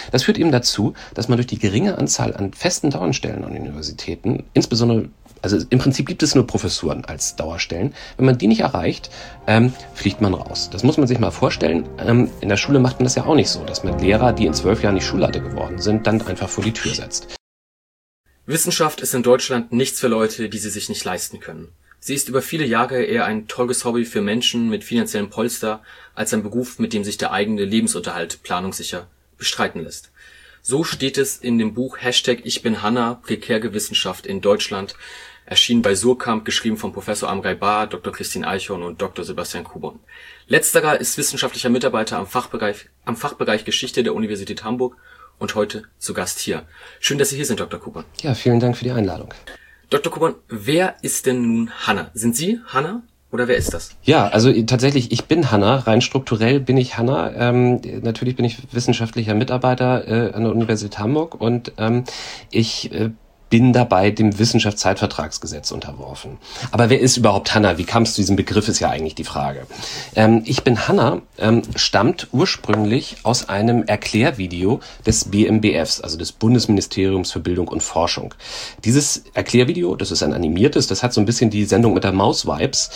Das führt eben dazu, dass man durch die geringe Anzahl an festen Dauerstellen an Universitäten, insbesondere, also im Prinzip gibt es nur Professuren als Dauerstellen, wenn man die nicht erreicht, fliegt man raus. Das muss man sich mal vorstellen. In der Schule macht man das ja auch nicht so, dass man Lehrer, die in 12 Jahren nicht Schulleiter geworden sind, dann einfach vor die Tür setzt. Wissenschaft ist in Deutschland nichts für Leute, die sie sich nicht leisten können. Sie ist über viele Jahre eher ein teures Hobby für Menschen mit finanziellem Polster als ein Beruf, mit dem sich der eigene Lebensunterhalt planungssicher bestreiten lässt. So steht es in dem Buch #Ich bin Hanna, prekäre Wissenschaft in Deutschland, erschienen bei Suhrkamp, geschrieben von Professor Amrei Bar, Dr. Christine Eichhorn und Dr. Sebastian Kubon. Letzterer ist wissenschaftlicher Mitarbeiter am Fachbereich Geschichte der Universität Hamburg und heute zu Gast hier. Schön, dass Sie hier sind, Dr. Kubon. Ja, vielen Dank für die Einladung. Dr. Kubon, wer ist denn nun Hanna? Sind Sie Hanna oder wer ist das? Ja, also tatsächlich, ich bin Hanna. Rein strukturell bin ich Hanna. Natürlich bin ich wissenschaftlicher Mitarbeiter an der Universität Hamburg und ich bin dabei dem Wissenschaftszeitvertragsgesetz unterworfen. Aber wer ist überhaupt Hanna? Wie kam es zu diesem Begriff, ist ja eigentlich die Frage. Ich bin Hanna stammt ursprünglich aus einem Erklärvideo des BMBFs, also des Bundesministeriums für Bildung und Forschung. Dieses Erklärvideo, das ist ein animiertes, das hat so ein bisschen die Sendung mit der Maus-Vibes,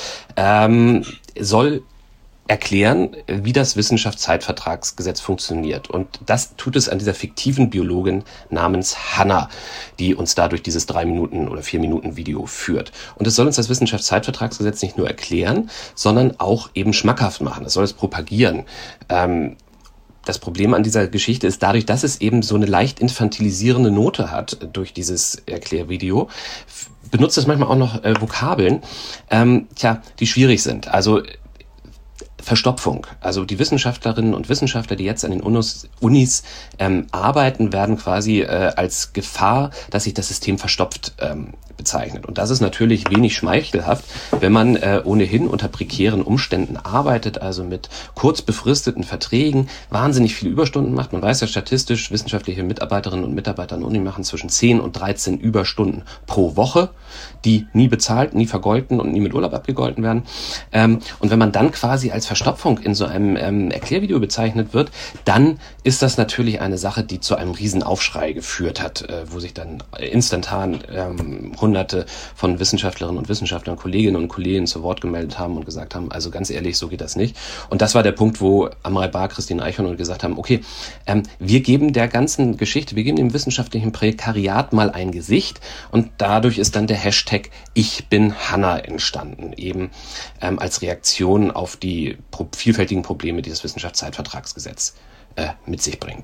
soll erklären, wie das Wissenschaftszeitvertragsgesetz funktioniert. Und das tut es an dieser fiktiven Biologin namens Hanna, die uns da durch dieses 3 Minuten oder 4 Minuten Video führt. Und es soll uns das Wissenschaftszeitvertragsgesetz nicht nur erklären, sondern auch eben schmackhaft machen. Es soll es propagieren. Das Problem an dieser Geschichte ist dadurch, dass es eben so eine leicht infantilisierende Note hat durch dieses Erklärvideo, benutzt es manchmal auch noch Vokabeln, die schwierig sind. Also Verstopfung. Also die Wissenschaftlerinnen und Wissenschaftler, die jetzt an den Unis arbeiten, werden quasi als Gefahr, dass sich das System verstopft, bezeichnet. Und das ist natürlich wenig schmeichelhaft, wenn man ohnehin unter prekären Umständen arbeitet, also mit kurz befristeten Verträgen, wahnsinnig viele Überstunden macht. Man weiß ja statistisch, wissenschaftliche Mitarbeiterinnen und Mitarbeiter an der Uni machen zwischen 10 und 13 Überstunden pro Woche, die nie bezahlt, nie vergolten und nie mit Urlaub abgegolten werden. Und wenn man dann quasi als Verstopfung in so einem Erklärvideo bezeichnet wird, dann ist das natürlich eine Sache, die zu einem Riesenaufschrei geführt hat, wo sich dann instantan Hunderte von Wissenschaftlerinnen und Wissenschaftlern, Kolleginnen und Kollegen zu Wort gemeldet haben und gesagt haben, also ganz ehrlich, so geht das nicht. Und das war der Punkt, wo Amrei Bar, Christine Eichhorn gesagt haben, okay, wir geben der ganzen Geschichte, wir geben dem wissenschaftlichen Prekariat mal ein Gesicht und dadurch ist dann der Hashtag Ich bin Hanna entstanden, eben als Reaktion auf die vielfältigen Probleme, die das Wissenschaftszeitvertragsgesetz mit sich bringt.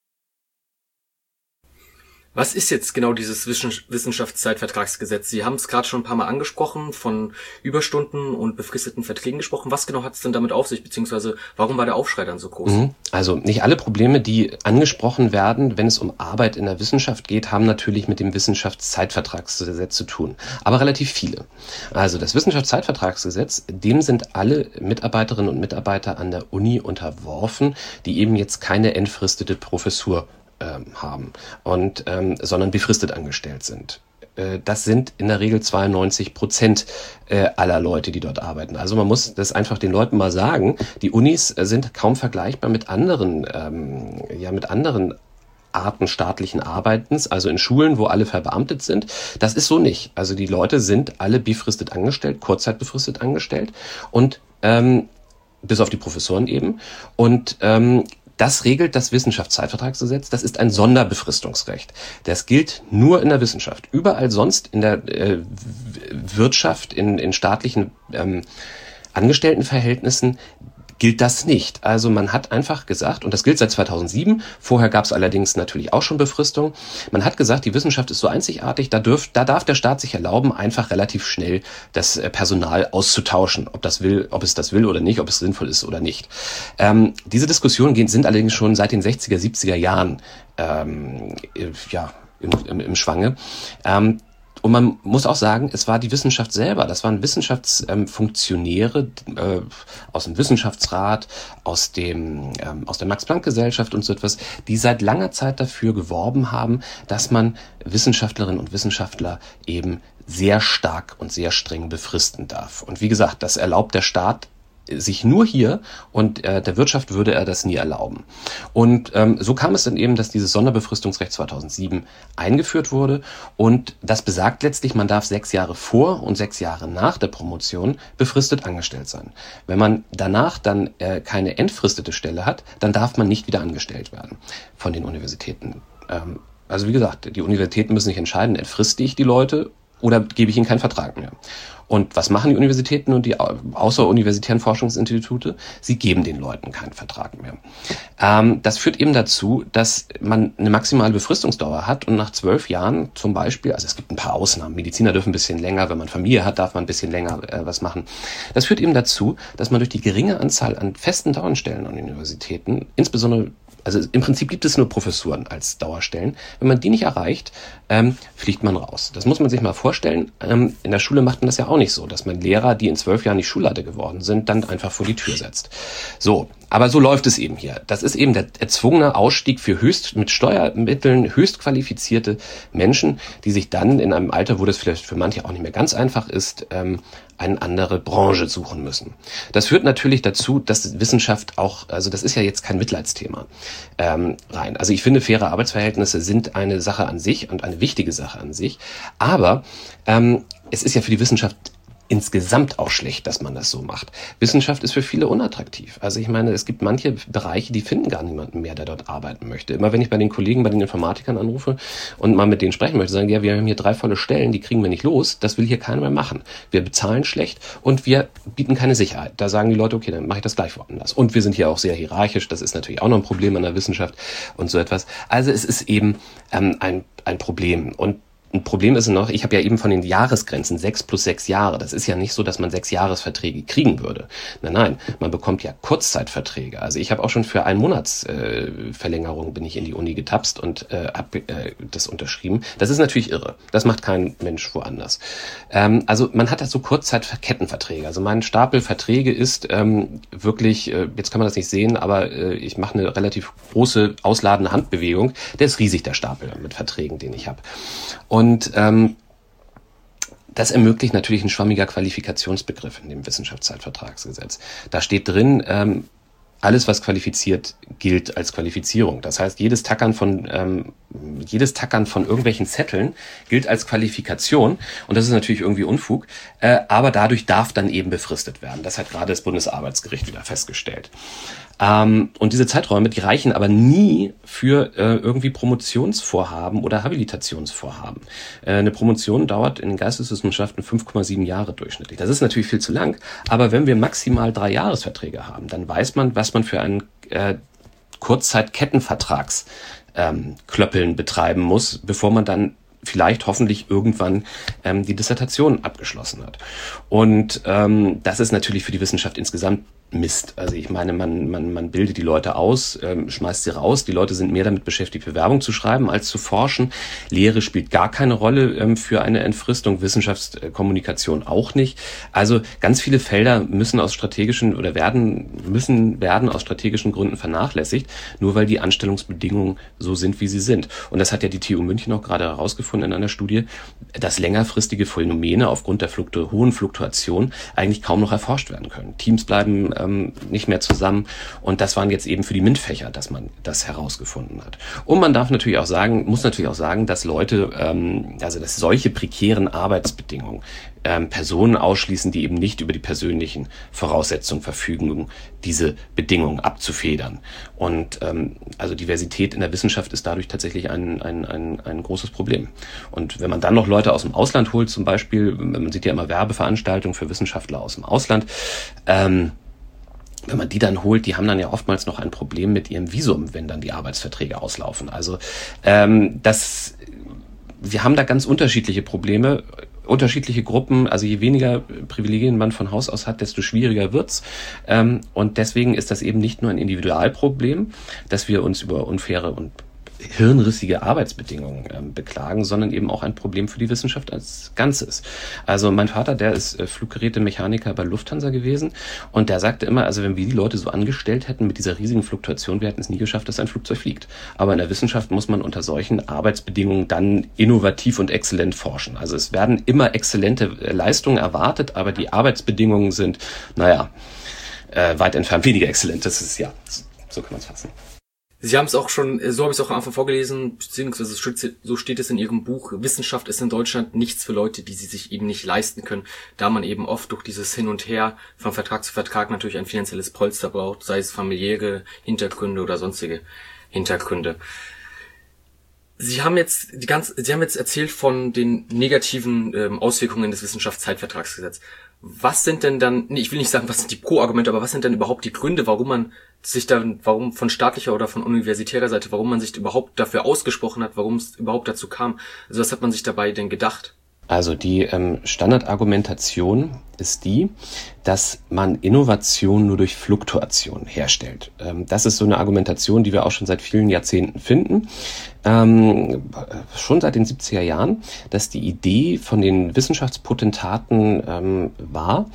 Was ist jetzt genau dieses Wissenschaftszeitvertragsgesetz? Sie haben es gerade schon ein paar Mal angesprochen, von Überstunden und befristeten Verträgen gesprochen. Was genau hat es denn damit auf sich, beziehungsweise warum war der Aufschrei dann so groß? Also nicht alle Probleme, die angesprochen werden, wenn es um Arbeit in der Wissenschaft geht, haben natürlich mit dem Wissenschaftszeitvertragsgesetz zu tun. Aber relativ viele. Also das Wissenschaftszeitvertragsgesetz, dem sind alle Mitarbeiterinnen und Mitarbeiter an der Uni unterworfen, die eben jetzt keine entfristete Professur haben und sondern befristet angestellt sind. Das sind in der Regel 92% aller Leute, die dort arbeiten. Also man muss das einfach den Leuten mal sagen. Die Unis sind kaum vergleichbar mit anderen Arten staatlichen Arbeitens, also in Schulen, wo alle verbeamtet sind. Das ist so nicht. Also die Leute sind alle befristet angestellt, kurzzeitbefristet angestellt und bis auf die Professoren eben. Und das regelt das Wissenschaftszeitvertragsgesetz. Das ist ein Sonderbefristungsrecht. Das gilt nur in der Wissenschaft. Überall sonst in der Wirtschaft, in staatlichen Angestelltenverhältnissen gilt das nicht. Also man hat einfach gesagt, und das gilt seit 2007, vorher gab es allerdings natürlich auch schon Befristung, man hat gesagt, die Wissenschaft ist so einzigartig, da darf der Staat sich erlauben, einfach relativ schnell das Personal auszutauschen, ob es das will oder nicht, ob es sinnvoll ist oder nicht. Diese Diskussionen sind allerdings schon seit den 60er, 70er Jahren im Schwange. Und man muss auch sagen, es war die Wissenschaft selber, das waren Wissenschaftsfunktionäre aus dem Wissenschaftsrat, aus der Max-Planck-Gesellschaft und so etwas, die seit langer Zeit dafür geworben haben, dass man Wissenschaftlerinnen und Wissenschaftler eben sehr stark und sehr streng befristen darf. Und wie gesagt, das erlaubt der Staat sich nur hier und der Wirtschaft würde er das nie erlauben. Und so kam es dann eben, dass dieses Sonderbefristungsrecht 2007 eingeführt wurde und das besagt letztlich, man darf 6 Jahre vor und 6 Jahre nach der Promotion befristet angestellt sein. Wenn man danach dann keine entfristete Stelle hat, dann darf man nicht wieder angestellt werden von den Universitäten. Also wie gesagt, die Universitäten müssen sich entscheiden, entfriste ich die Leute oder gebe ich ihnen keinen Vertrag mehr. Und was machen die Universitäten und die außeruniversitären Forschungsinstitute? Sie geben den Leuten keinen Vertrag mehr. Das führt eben dazu, dass man eine maximale Befristungsdauer hat und nach 12 Jahren zum Beispiel, also es gibt ein paar Ausnahmen, Mediziner dürfen ein bisschen länger, wenn man Familie hat, darf man ein bisschen länger was machen. Das führt eben dazu, dass man durch die geringe Anzahl an festen Dauerstellen an den Universitäten, insbesondere also im Prinzip gibt es nur Professuren als Dauerstellen. Wenn man die nicht erreicht, fliegt man raus. Das muss man sich mal vorstellen. In der Schule macht man das ja auch nicht so, dass man Lehrer, die in 12 Jahren nicht Schulleiter geworden sind, dann einfach vor die Tür setzt. So, aber so läuft es eben hier. Das ist eben der erzwungene Ausstieg für mit Steuermitteln höchst qualifizierte Menschen, die sich dann in einem Alter, wo das vielleicht für manche auch nicht mehr ganz einfach ist, eine andere Branche suchen müssen. Das führt natürlich dazu, dass Wissenschaft auch, also das ist ja jetzt kein Mitleidsthema rein. Also ich finde, faire Arbeitsverhältnisse sind eine Sache an sich und eine wichtige Sache an sich, aber es ist ja für die Wissenschaft insgesamt auch schlecht, dass man das so macht. Wissenschaft ist für viele unattraktiv. Also ich meine, es gibt manche Bereiche, die finden gar niemanden mehr, der dort arbeiten möchte. Immer wenn ich bei den Kollegen, bei den Informatikern anrufe und mal mit denen sprechen möchte, sagen, ja, wir haben hier 3 volle Stellen, die kriegen wir nicht los, das will hier keiner mehr machen. Wir bezahlen schlecht und wir bieten keine Sicherheit. Da sagen die Leute, okay, dann mache ich das gleich woanders. Und wir sind hier auch sehr hierarchisch, das ist natürlich auch noch ein Problem an der Wissenschaft und so etwas. Also es ist eben ein Problem. Und ein Problem ist noch, ich habe ja eben von den Jahresgrenzen 6 plus 6 Jahre. Das ist ja nicht so, dass man 6 Jahresverträge kriegen würde. Nein, man bekommt ja Kurzzeitverträge. Also ich habe auch schon für 1 Monatsverlängerung bin ich in die Uni getapst und habe das unterschrieben. Das ist natürlich irre. Das macht kein Mensch woanders. Also man hat da so Kurzzeitkettenverträge. Also mein Stapel Verträge ist wirklich, jetzt kann man das nicht sehen, aber ich mache eine relativ große ausladende Handbewegung. Der ist riesig, der Stapel mit Verträgen, den ich habe. Und das ermöglicht natürlich ein schwammiger Qualifikationsbegriff in dem Wissenschaftszeitvertragsgesetz. Da steht drin, alles, was qualifiziert, gilt als Qualifizierung. Das heißt, jedes Tackern von irgendwelchen Zetteln gilt als Qualifikation. Und das ist natürlich irgendwie Unfug. Aber dadurch darf dann eben befristet werden. Das hat gerade das Bundesarbeitsgericht wieder festgestellt. Und diese Zeiträume, die reichen aber nie für irgendwie Promotionsvorhaben oder Habilitationsvorhaben. Eine Promotion dauert in den Geisteswissenschaften 5,7 Jahre durchschnittlich. Das ist natürlich viel zu lang, aber wenn wir maximal 3 Jahresverträge haben, dann weiß man, was man für einen Kurzzeitkettenvertrags Klöppeln betreiben muss, bevor man dann vielleicht hoffentlich irgendwann die Dissertation abgeschlossen hat. Und das ist natürlich für die Wissenschaft insgesamt Mist. Also ich meine, man bildet die Leute aus, schmeißt sie raus. Die Leute sind mehr damit beschäftigt, Bewerbung zu schreiben, als zu forschen. Lehre spielt gar keine Rolle für eine Entfristung, Wissenschaftskommunikation auch nicht. Also ganz viele Felder müssen aus strategischen oder werden aus strategischen Gründen vernachlässigt, nur weil die Anstellungsbedingungen so sind, wie sie sind. Und das hat ja die TU München auch gerade herausgefunden in einer Studie, dass längerfristige Phänomene aufgrund der hohen Fluktuation eigentlich kaum noch erforscht werden können. Teams bleiben nicht mehr zusammen und das waren jetzt eben für die MINT-Fächer, dass man das herausgefunden hat. Und man muss natürlich auch sagen, dass Leute, dass solche prekären Arbeitsbedingungen Personen ausschließen, die eben nicht über die persönlichen Voraussetzungen verfügen, diese Bedingungen abzufedern. Und also Diversität in der Wissenschaft ist dadurch tatsächlich ein großes Problem. Und wenn man dann noch Leute aus dem Ausland holt, zum Beispiel, man sieht ja immer Werbeveranstaltungen für Wissenschaftler aus dem Ausland, wenn man die dann holt, die haben dann ja oftmals noch ein Problem mit ihrem Visum, wenn dann die Arbeitsverträge auslaufen. Also wir haben da ganz unterschiedliche Probleme, unterschiedliche Gruppen. Also je weniger Privilegien man von Haus aus hat, desto schwieriger wird's. Und deswegen ist das eben nicht nur ein Individualproblem, dass wir uns über unfaire und hirnrissige Arbeitsbedingungen beklagen, sondern eben auch ein Problem für die Wissenschaft als Ganzes. Also mein Vater, der ist Fluggerätemechaniker bei Lufthansa gewesen und der sagte immer, also wenn wir die Leute so angestellt hätten mit dieser riesigen Fluktuation, wir hätten es nie geschafft, dass ein Flugzeug fliegt. Aber in der Wissenschaft muss man unter solchen Arbeitsbedingungen dann innovativ und exzellent forschen. Also es werden immer exzellente Leistungen erwartet, aber die Arbeitsbedingungen sind, weit entfernt weniger exzellent. Das ist ja, so kann man es fassen. Sie haben es auch schon, so habe ich es auch am Anfang vorgelesen, beziehungsweise so steht es in Ihrem Buch, Wissenschaft ist in Deutschland nichts für Leute, die sie sich eben nicht leisten können, da man eben oft durch dieses Hin und Her von Vertrag zu Vertrag natürlich ein finanzielles Polster braucht, sei es familiäre Hintergründe oder sonstige Hintergründe. Sie haben jetzt erzählt von den negativen Auswirkungen des Wissenschaftszeitvertragsgesetzes. Was sind denn dann, ich will nicht sagen, was sind die Pro-Argumente, aber was sind denn überhaupt die Gründe, warum von staatlicher oder von universitärer Seite, warum man sich überhaupt dafür ausgesprochen hat, warum es überhaupt dazu kam? Also was hat man sich dabei denn gedacht? Also die Standardargumentation ist die, dass man Innovation nur durch Fluktuation herstellt. Das ist so eine Argumentation, die wir auch schon seit vielen Jahrzehnten finden, schon seit den 70er Jahren, dass die Idee von den Wissenschaftspotentaten war,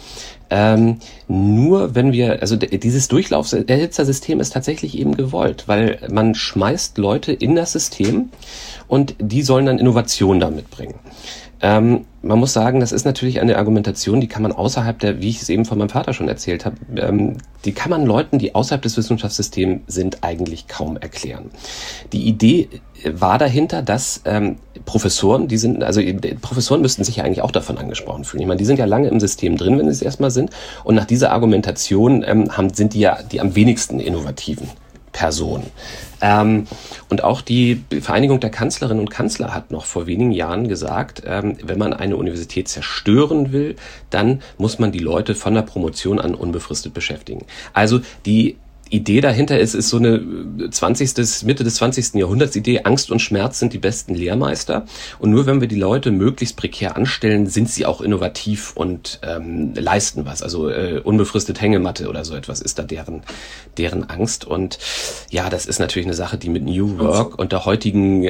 nur wenn wir, also dieses Durchlaufserhitzersystem ist tatsächlich eben gewollt, weil man schmeißt Leute in das System und die sollen dann Innovation damit bringen. Man muss sagen, das ist natürlich eine Argumentation, die kann man außerhalb wie ich es eben von meinem Vater schon erzählt habe, die kann man Leuten, die außerhalb des Wissenschaftssystems sind, eigentlich kaum erklären. Die Idee war dahinter, dass Professoren, Professoren müssten sich ja eigentlich auch davon angesprochen fühlen. Ich meine, die sind ja lange im System drin, wenn sie es erstmal sind, und nach dieser Argumentation sind die ja die am wenigsten innovativen Personen. Und auch die Vereinigung der Kanzlerinnen und Kanzler hat noch vor wenigen Jahren gesagt, wenn man eine Universität zerstören will, dann muss man die Leute von der Promotion an unbefristet beschäftigen. Also die Idee dahinter ist so eine Mitte des 20. Jahrhunderts Idee, Angst und Schmerz sind die besten Lehrmeister. Und nur wenn wir die Leute möglichst prekär anstellen, sind sie auch innovativ und leisten was. Also unbefristet Hängematte oder so etwas ist da deren Angst. Und ja, das ist natürlich eine Sache, die mit New Work und der heutigen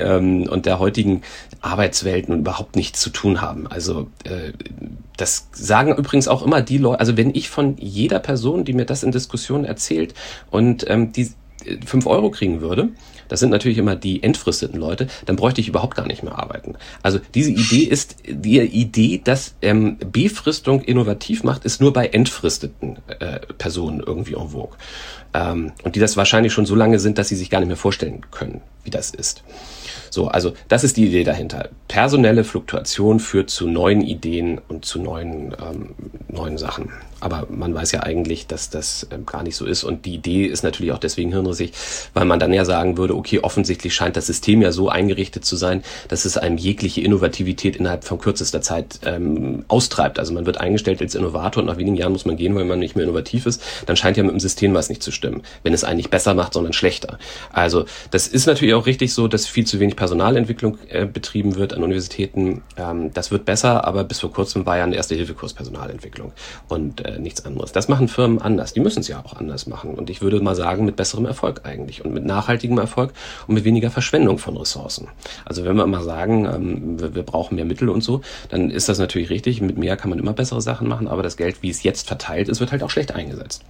Arbeitswelt nun überhaupt nichts zu tun haben. Also das sagen übrigens auch immer die Leute, also wenn ich von jeder Person, die mir das in Diskussionen erzählt und die 5 Euro kriegen würde, das sind natürlich immer die entfristeten Leute, dann bräuchte ich überhaupt gar nicht mehr arbeiten. Also diese Idee ist, die Idee, dass Befristung innovativ macht, ist nur bei entfristeten Personen irgendwie en vogue. Und die das wahrscheinlich schon so lange sind, dass sie sich gar nicht mehr vorstellen können, wie das ist. So, also das ist die Idee dahinter. Personelle Fluktuation führt zu neuen Ideen und zu neuen Sachen. Aber man weiß ja eigentlich, dass das gar nicht so ist. Und die Idee ist natürlich auch deswegen hirnrissig, weil man dann ja sagen würde, okay, offensichtlich scheint das System ja so eingerichtet zu sein, dass es einem jegliche Innovativität innerhalb von kürzester Zeit austreibt. Also man wird eingestellt als Innovator und nach wenigen Jahren muss man gehen, weil man nicht mehr innovativ ist. Dann scheint ja mit dem System was nicht zu stimmen, wenn es einen nicht besser macht, sondern schlechter. Also das ist natürlich auch richtig so, dass viel zu wenig Personalentwicklung betrieben wird an Universitäten. Das wird besser, aber bis vor kurzem war ja ein Erste-Hilfe-Kurs Personalentwicklung und nichts anderes. Das machen Firmen anders. Die müssen es ja auch anders machen. Und ich würde mal sagen, mit besserem Erfolg eigentlich und mit nachhaltigem Erfolg und mit weniger Verschwendung von Ressourcen. Also wenn wir mal sagen, wir brauchen mehr Mittel und so, dann ist das natürlich richtig. Mit mehr kann man immer bessere Sachen machen, aber das Geld, wie es jetzt verteilt ist, wird halt auch schlecht eingesetzt.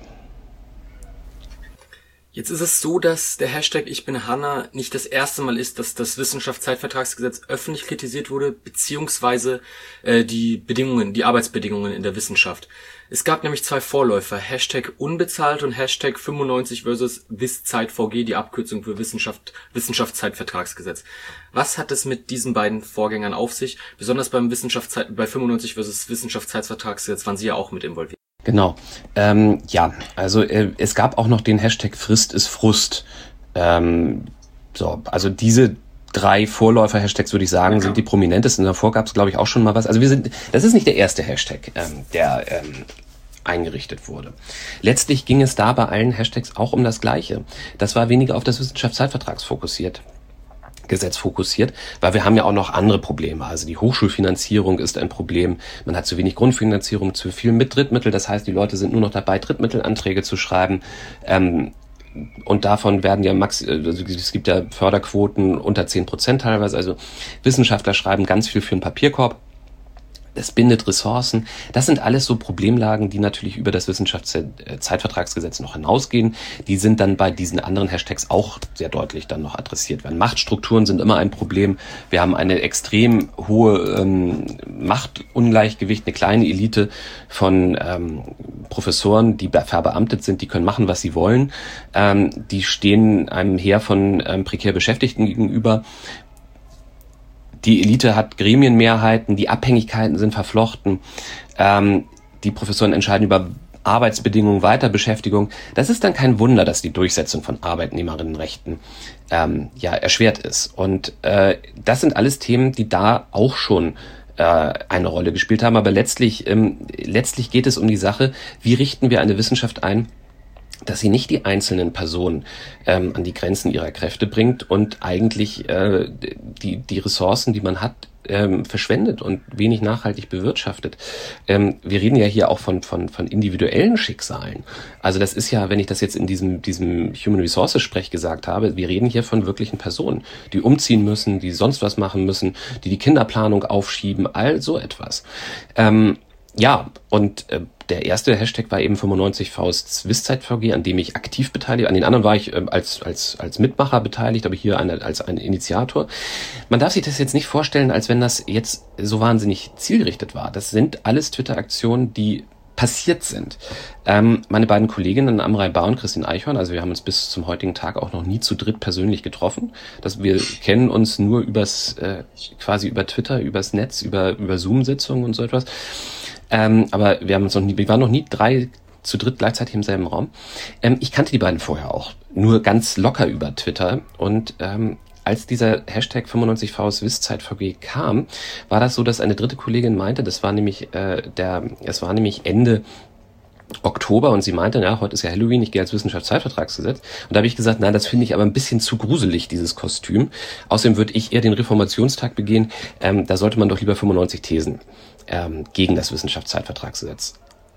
Jetzt ist es so, dass der Hashtag Ich bin Hanna nicht das erste Mal ist, dass das Wissenschaftszeitvertragsgesetz öffentlich kritisiert wurde, beziehungsweise die Arbeitsbedingungen in der Wissenschaft. Es gab nämlich 2 Vorläufer, Hashtag unbezahlt und Hashtag 95 versus WisZeitVG, die Abkürzung für Wissenschaftszeitvertragsgesetz. Was hat es mit diesen beiden Vorgängern auf sich? Besonders bei 95 versus Wissenschaftszeitvertragsgesetz waren Sie ja auch mit involviert. Genau. Also es gab auch noch den Hashtag Frist ist Frust. Also diese 3 Vorläufer-Hashtags, würde ich sagen, sind die prominentesten. Davor gab es, glaube ich, auch schon mal was. Also das ist nicht der erste Hashtag, der eingerichtet wurde. Letztlich ging es da bei allen Hashtags auch um das Gleiche. Das war weniger auf das Wissenschaftszeitvertragsgesetz fokussiert, weil wir haben ja auch noch andere Probleme. Also die Hochschulfinanzierung ist ein Problem. Man hat zu wenig Grundfinanzierung, zu viel mit Drittmittel. Das heißt, die Leute sind nur noch dabei, Drittmittelanträge zu schreiben. Und davon werden ja es gibt ja Förderquoten unter 10% teilweise. Also Wissenschaftler schreiben ganz viel für einen Papierkorb. Das bindet Ressourcen. Das sind alles so Problemlagen, die natürlich über das Wissenschaftszeitvertragsgesetz noch hinausgehen. Die sind dann bei diesen anderen Hashtags auch sehr deutlich dann noch adressiert werden. Machtstrukturen sind immer ein Problem. Wir haben eine extrem hohe Machtungleichgewicht, eine kleine Elite von Professoren, die verbeamtet sind, die können machen, was sie wollen. Die stehen einem Heer von prekär Beschäftigten gegenüber. Die Elite hat Gremienmehrheiten, die Abhängigkeiten sind verflochten, die Professoren entscheiden über Arbeitsbedingungen, Weiterbeschäftigung. Das ist dann kein Wunder, dass die Durchsetzung von Arbeitnehmerinnenrechten erschwert ist. Und das sind alles Themen, die da auch schon eine Rolle gespielt haben. Aber letztlich geht es um die Sache, wie richten wir eine Wissenschaft ein, dass sie nicht die einzelnen Personen an die Grenzen ihrer Kräfte bringt und eigentlich die Ressourcen, die man hat, verschwendet und wenig nachhaltig bewirtschaftet. Wir reden ja hier auch von individuellen Schicksalen. Also das ist ja, wenn ich das jetzt in diesem Human Resources Sprech gesagt habe, wir reden hier von wirklichen Personen, die umziehen müssen, die sonst was machen müssen, die Kinderplanung aufschieben, all so etwas. Der erste Hashtag war eben 95 Faust Swiss-Zeit-VG, an dem ich aktiv beteiligt. An den anderen war ich als Mitmacher beteiligt, aber hier als ein Initiator. Man darf sich das jetzt nicht vorstellen, als wenn das jetzt so wahnsinnig zielgerichtet war. Das sind alles Twitter-Aktionen, die passiert sind. Meine beiden Kolleginnen Amrei Bar und Christine Eichhorn, also wir haben uns bis zum heutigen Tag auch noch nie zu dritt persönlich getroffen. Wir kennen uns nur quasi über Twitter, übers Netz, über Zoom-Sitzungen und so etwas. Aber wir waren noch nie drei zu dritt gleichzeitig im selben Raum. Ich kannte die beiden vorher auch, nur ganz locker über Twitter. Und als dieser Hashtag 95V Swiss-Zeit-VG kam, war das so, dass eine dritte Kollegin meinte, es war nämlich Ende Oktober und sie meinte, heute ist ja Halloween, ich gehe als Wissenschaftszeitvertragsgesetz. Und da habe ich gesagt, nein, das finde ich aber ein bisschen zu gruselig, dieses Kostüm. Außerdem würde ich eher den Reformationstag begehen. Da sollte man doch lieber 95 Thesen gegen das Wissenschaftszeitvertragsgesetz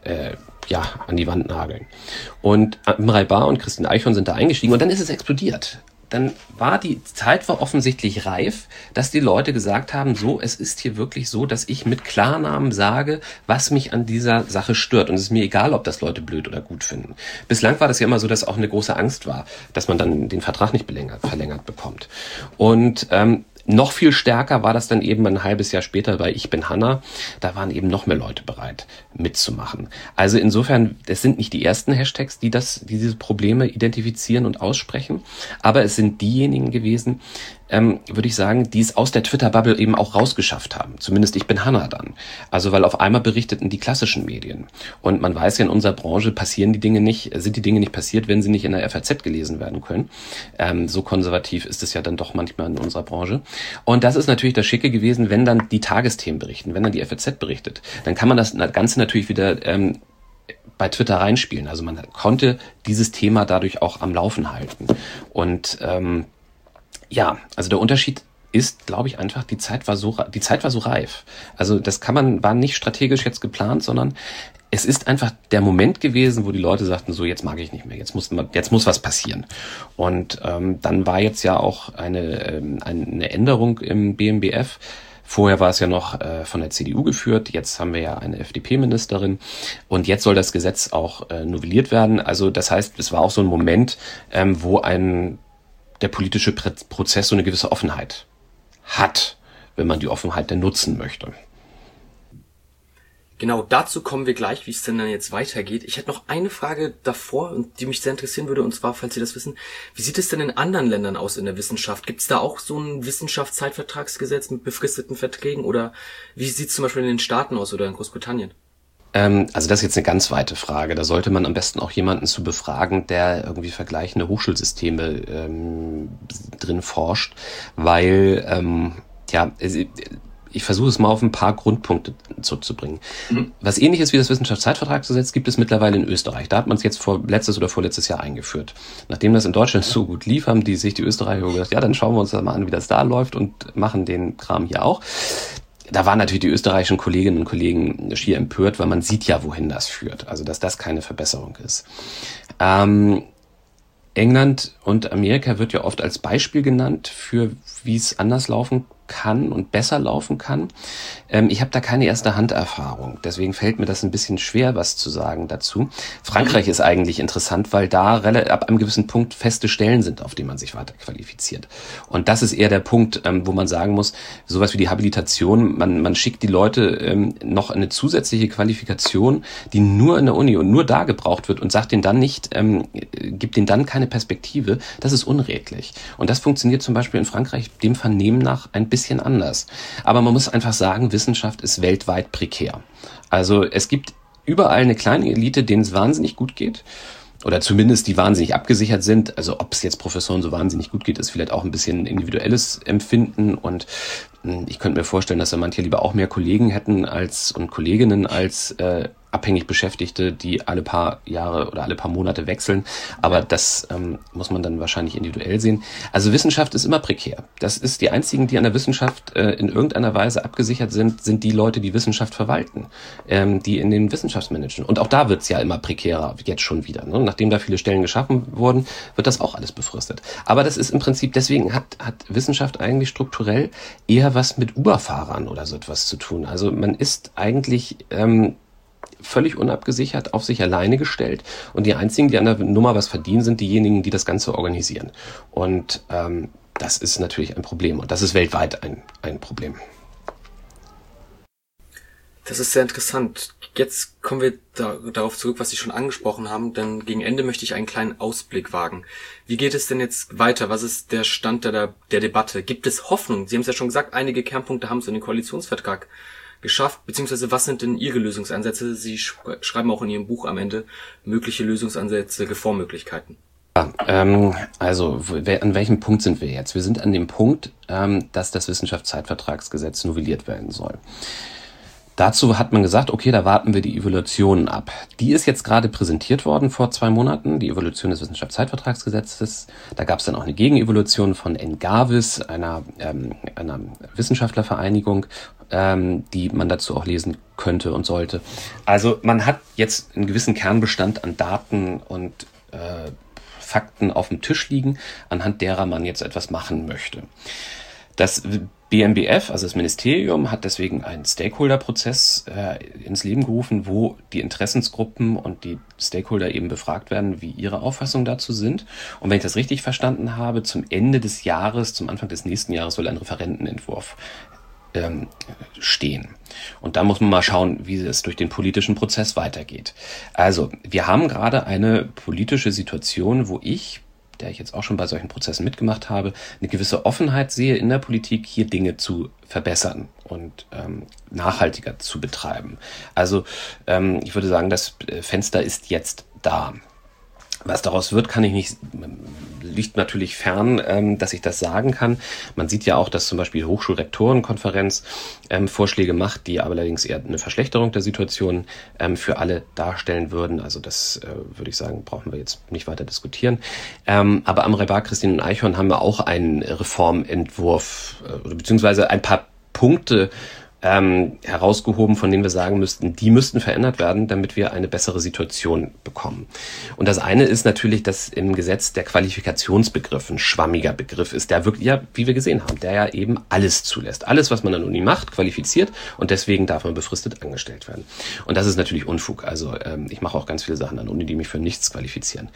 an die Wand nageln. Und Amrei Bar und Christine Eichhorn sind da eingestiegen und dann ist es explodiert. Dann die Zeit war offensichtlich reif, dass die Leute gesagt haben, so, es ist hier wirklich so, dass ich mit Klarnamen sage, was mich an dieser Sache stört. Und es ist mir egal, ob das Leute blöd oder gut finden. Bislang war das ja immer so, dass auch eine große Angst war, dass man dann den Vertrag nicht verlängert bekommt. Und noch viel stärker war das dann eben ein halbes Jahr später bei Ich bin Hanna. Da waren eben noch mehr Leute bereit, mitzumachen. Also insofern, es sind nicht die ersten Hashtags, die diese Probleme identifizieren und aussprechen, aber es sind diejenigen gewesen, würde ich sagen, die es aus der Twitter-Bubble eben auch rausgeschafft haben. Zumindest Ich bin Hanna dann. Also weil auf einmal berichteten die klassischen Medien. Und man weiß ja, in unserer Branche sind die Dinge nicht passiert, wenn sie nicht in der FAZ gelesen werden können. So konservativ ist es ja dann doch manchmal in unserer Branche. Und das ist natürlich das Schicke gewesen, wenn dann die Tagesthemen berichten, wenn dann die FAZ berichtet. Dann kann man das Ganze natürlich wieder bei Twitter reinspielen. Also man konnte dieses Thema dadurch auch am Laufen halten. Und also der Unterschied ist, glaube ich, einfach, die Zeit war so reif. Also das war nicht strategisch jetzt geplant, sondern es ist einfach der Moment gewesen, wo die Leute sagten, so, jetzt mag ich nicht mehr, jetzt muss was passieren. Und dann war jetzt ja auch eine Änderung im BMBF. Vorher war es ja noch von der CDU geführt, jetzt haben wir ja eine FDP-Ministerin und jetzt soll das Gesetz auch novelliert werden. Also das heißt, es war auch so ein Moment, wo der politische Prozess so eine gewisse Offenheit hat, wenn man die Offenheit denn nutzen möchte. Genau, dazu kommen wir gleich, wie es denn dann jetzt weitergeht. Ich hätte noch eine Frage davor, und die mich sehr interessieren würde, und zwar, falls Sie das wissen, wie sieht es denn in anderen Ländern aus in der Wissenschaft? Gibt es da auch so ein Wissenschaftszeitvertragsgesetz mit befristeten Verträgen, oder wie sieht es zum Beispiel in den Staaten aus oder in Großbritannien? Also das ist jetzt eine ganz weite Frage. Da sollte man am besten auch jemanden zu befragen, der irgendwie vergleichende Hochschulsysteme drin forscht, weil ich versuche es mal auf ein paar Grundpunkte zurückzubringen. Was ähnliches wie das Wissenschaftszeitvertragsgesetz gibt es mittlerweile in Österreich. Da hat man es jetzt letztes oder vorletztes Jahr eingeführt. Nachdem das in Deutschland so gut lief, haben die Österreicher gesagt, ja, dann schauen wir uns das mal an, wie das da läuft und machen den Kram hier auch. Da waren natürlich die österreichischen Kolleginnen und Kollegen schier empört, weil man sieht ja, wohin das führt. Also, dass das keine Verbesserung ist. England und Amerika wird ja oft als Beispiel genannt für, wie es anders laufen kann und besser laufen kann. Ich habe da keine erste Handerfahrung, deswegen fällt mir das ein bisschen schwer, was zu sagen dazu. Frankreich ist eigentlich interessant, weil da ab einem gewissen Punkt feste Stellen sind, auf die man sich weiter qualifiziert. Und das ist eher der Punkt, wo man sagen muss, sowas wie die Habilitation, man schickt die Leute noch eine zusätzliche Qualifikation, die nur in der Uni und nur da gebraucht wird und sagt denen dann nicht, gibt denen dann keine Perspektive. Das ist unredlich. Und das funktioniert zum Beispiel in Frankreich dem Vernehmen nach ein bisschen anders. Aber man muss einfach sagen, Wissenschaft ist weltweit prekär. Also es gibt überall eine kleine Elite, denen es wahnsinnig gut geht. Oder zumindest die wahnsinnig abgesichert sind. Also ob es jetzt Professoren so wahnsinnig gut geht, ist vielleicht auch ein bisschen individuelles Empfinden. Und ich könnte mir vorstellen, dass da manche lieber auch mehr Kollegen hätten und Kolleginnen als abhängig Beschäftigte, die alle paar Jahre oder alle paar Monate wechseln. Aber das muss man dann wahrscheinlich individuell sehen. Also Wissenschaft ist immer prekär. Das ist die einzigen, die an der Wissenschaft in irgendeiner Weise abgesichert sind die Leute, die Wissenschaft verwalten, die in den Wissenschaftsmanagern. Und auch da wird's ja immer prekärer, jetzt schon wieder. Ne? Nachdem da viele Stellen geschaffen wurden, wird das auch alles befristet. Aber das ist im Prinzip, deswegen hat Wissenschaft eigentlich strukturell eher was mit Uber-Fahrern oder so etwas zu tun. Also man ist eigentlich völlig unabgesichert auf sich alleine gestellt und die einzigen, die an der Nummer was verdienen, sind diejenigen, die das Ganze organisieren. Und das ist natürlich ein Problem und das ist weltweit ein Problem. Das ist sehr interessant. Jetzt kommen wir darauf zurück, was Sie schon angesprochen haben, denn gegen Ende möchte ich einen kleinen Ausblick wagen. Wie geht es denn jetzt weiter? Was ist der Stand der Debatte? Gibt es Hoffnung? Sie haben es ja schon gesagt, einige Kernpunkte haben es in den Koalitionsvertrag geschafft, beziehungsweise was sind denn Ihre Lösungsansätze? Sie schreiben auch in Ihrem Buch am Ende mögliche Lösungsansätze, Reformmöglichkeiten. Ja, also an welchem Punkt sind wir jetzt? Wir sind an dem Punkt, dass das Wissenschaftszeitvertragsgesetz novelliert werden soll. Dazu hat man gesagt, okay, da warten wir die Evaluation ab. Die ist jetzt gerade präsentiert worden vor 2 Monaten, die Evaluation des Wissenschaftszeitvertragsgesetzes. Da gab es dann auch eine Gegenevaluation von Engavis, einer Wissenschaftlervereinigung, die man dazu auch lesen könnte und sollte. Also man hat jetzt einen gewissen Kernbestand an Daten und Fakten auf dem Tisch liegen, anhand derer man jetzt etwas machen möchte. Das BMBF, also das Ministerium, hat deswegen einen Stakeholder-Prozess ins Leben gerufen, wo die Interessensgruppen und die Stakeholder eben befragt werden, wie ihre Auffassungen dazu sind. Und wenn ich das richtig verstanden habe, zum Ende des Jahres, zum Anfang des nächsten Jahres soll ein Referentenentwurf stehen. Und da muss man mal schauen, wie es durch den politischen Prozess weitergeht. Also, wir haben gerade eine politische Situation, wo ich, der ich jetzt auch schon bei solchen Prozessen mitgemacht habe, eine gewisse Offenheit sehe in der Politik, hier Dinge zu verbessern und nachhaltiger zu betreiben. Also ich würde sagen, das Fenster ist jetzt da. Was daraus wird, kann ich nicht, liegt natürlich fern, dass ich das sagen kann. Man sieht ja auch, dass zum Beispiel die Hochschulrektorenkonferenz Vorschläge macht, die aber allerdings eher eine Verschlechterung der Situation für alle darstellen würden. Also das würde ich sagen, brauchen wir jetzt nicht weiter diskutieren. Aber Amrei Bar, Christine und Eichhorn haben wir auch einen Reformentwurf beziehungsweise ein paar Punkte herausgehoben, von denen wir sagen müssten, die müssten verändert werden, damit wir eine bessere Situation bekommen. Und das eine ist natürlich, dass im Gesetz der Qualifikationsbegriff ein schwammiger Begriff ist, der wirklich, ja, wie wir gesehen haben, der ja eben alles zulässt. Alles, was man an der Uni macht, qualifiziert und deswegen darf man befristet angestellt werden. Und das ist natürlich Unfug. Also ich mache auch ganz viele Sachen an der Uni, die mich für nichts qualifizieren.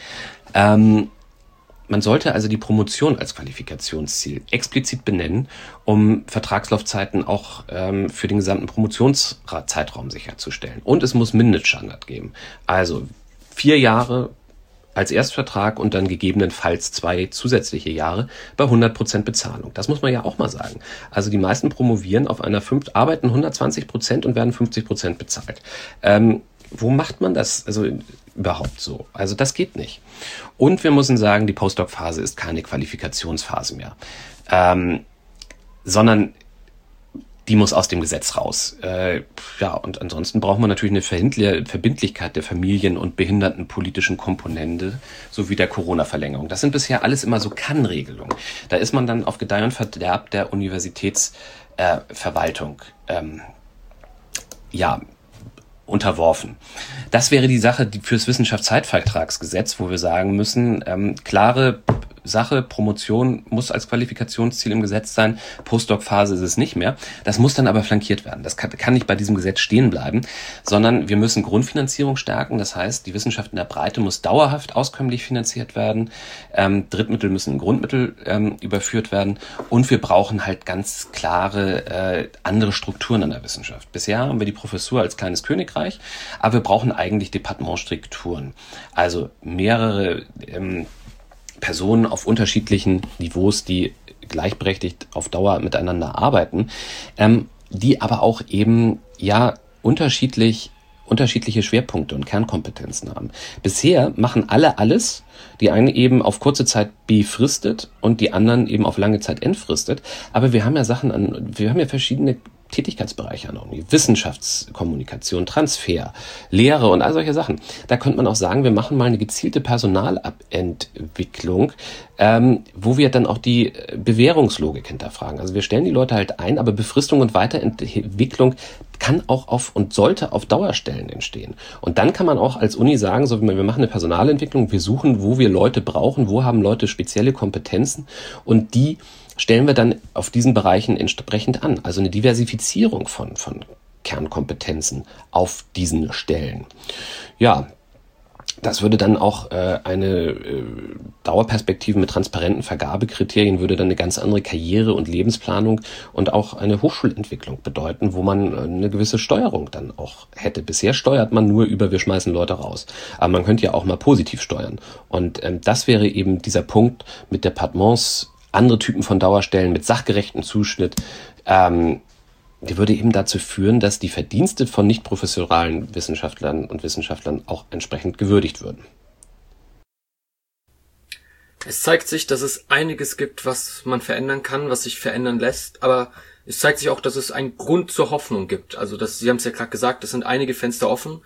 Man sollte also die Promotion als Qualifikationsziel explizit benennen, um Vertragslaufzeiten auch für den gesamten Promotionszeitraum sicherzustellen. Und es muss Mindeststandard geben. Also 4 Jahre als Erstvertrag und dann gegebenenfalls 2 zusätzliche Jahre bei 100% Bezahlung. Das muss man ja auch mal sagen. Also die meisten promovieren auf einer arbeiten 120% und werden 50% bezahlt. Wo macht man das? Also überhaupt so. Also das geht nicht. Und wir müssen sagen, die Postdoc-Phase ist keine Qualifikationsphase mehr, sondern die muss aus dem Gesetz raus. Ja, und ansonsten braucht man natürlich eine Verbindlichkeit der Familien- und behindertenpolitischen Komponente sowie der Corona-Verlängerung. Das sind bisher alles immer so Kann-Regelungen. Da ist man dann auf Gedeih und Verderb der Universitätsverwaltung unterworfen. Das wäre die Sache fürs Wissenschaftszeitvertragsgesetz, wo wir sagen müssen, klare Sache. Promotion muss als Qualifikationsziel im Gesetz sein. Postdoc-Phase ist es nicht mehr. Das muss dann aber flankiert werden. Das kann nicht bei diesem Gesetz stehen bleiben, sondern wir müssen Grundfinanzierung stärken. Das heißt, die Wissenschaft in der Breite muss dauerhaft auskömmlich finanziert werden. Drittmittel müssen in Grundmittel überführt werden. Und wir brauchen halt ganz klare andere Strukturen an der Wissenschaft. Bisher haben wir die Professur als kleines Königreich, aber wir brauchen eigentlich Departementstrukturen. Also mehrere Personen auf unterschiedlichen Niveaus, die gleichberechtigt auf Dauer miteinander arbeiten, die aber auch eben unterschiedliche Schwerpunkte und Kernkompetenzen haben. Bisher machen alle alles, die einen eben auf kurze Zeit befristet und die anderen eben auf lange Zeit entfristet. Aber wir haben ja verschiedene Tätigkeitsbereiche an der Uni, Wissenschaftskommunikation, Transfer, Lehre und all solche Sachen. Da könnte man auch sagen, wir machen mal eine gezielte Personalentwicklung, wo wir dann auch die Bewährungslogik hinterfragen. Also wir stellen die Leute halt ein, aber Befristung und Weiterentwicklung kann auch und sollte auf Dauerstellen entstehen. Und dann kann man auch als Uni sagen, so wir machen eine Personalentwicklung, wir suchen, wo wir Leute brauchen, wo haben Leute spezielle Kompetenzen und die stellen wir dann auf diesen Bereichen entsprechend an. Also eine Diversifizierung von Kernkompetenzen auf diesen Stellen. Ja, das würde dann auch eine Dauerperspektive mit transparenten Vergabekriterien würde dann eine ganz andere Karriere- und Lebensplanung und auch eine Hochschulentwicklung bedeuten, wo man eine gewisse Steuerung dann auch hätte. Bisher steuert man nur über, wir schmeißen Leute raus. Aber man könnte ja auch mal positiv steuern. Und das wäre eben dieser Punkt mit Departements, andere Typen von Dauerstellen mit sachgerechten Zuschnitt, die würde eben dazu führen, dass die Verdienste von nicht professionellen Wissenschaftlern und Wissenschaftlern auch entsprechend gewürdigt würden. Es zeigt sich, dass es einiges gibt, was man verändern kann, was sich verändern lässt, aber es zeigt sich auch, dass es einen Grund zur Hoffnung gibt. Also Sie haben es ja gerade gesagt, es sind einige Fenster offen.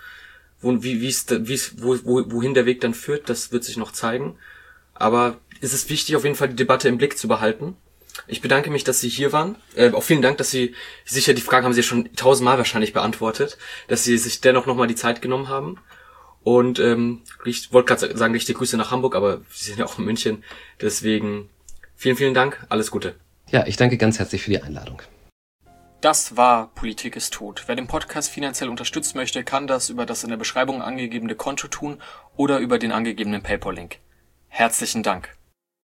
Wohin der Weg dann führt, das wird sich noch zeigen. Aber es ist wichtig, auf jeden Fall die Debatte im Blick zu behalten. Ich bedanke mich, dass Sie hier waren. Auch vielen Dank, dass Sie, sicher die Fragen haben Sie schon 1000-mal wahrscheinlich beantwortet, dass Sie sich dennoch nochmal die Zeit genommen haben. Und ich wollte gerade sagen, richtige Grüße nach Hamburg, aber Sie sind ja auch in München. Deswegen vielen, vielen Dank. Alles Gute. Ja, ich danke ganz herzlich für die Einladung. Das war Politik ist tot. Wer den Podcast finanziell unterstützen möchte, kann das über das in der Beschreibung angegebene Konto tun oder über den angegebenen PayPal-Link. Herzlichen Dank.